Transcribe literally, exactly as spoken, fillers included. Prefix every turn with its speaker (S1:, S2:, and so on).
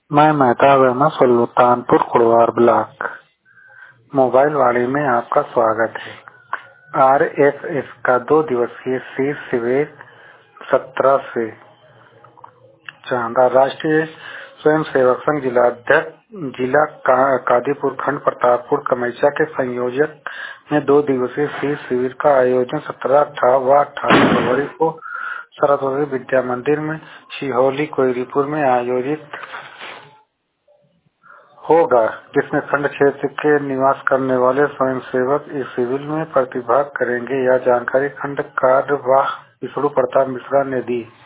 S1: मैं Mehtab Ahmad Sultanpur Kudwar block mobile Vaani में आपका स्वागत है। आरएसएस का दो दिवसीय शीर्ष शिविर सत्रह से चांदा राष्ट्रीय स्वयंसेवक संघ जिला अध्यक्ष जिला का, कादीपुर खंड प्रतापपुर कमैचा के संयोजक में दो दिवसीय शीर्ष शिविर का आयोजन सत्रह अठारह व अठारह फरवरी को सरस्वती विद्या मंदिर में छिहोली कोयरीपुर में आयोजित होगा, जिसमें खंड क्षेत्र के निवास करने वाले स्वयंसेवक इस शिविर में प्रतिभाग करेंगे। यह जानकारी खंड कार्यवाह विष्णु प्रताप मिश्रा ने दी।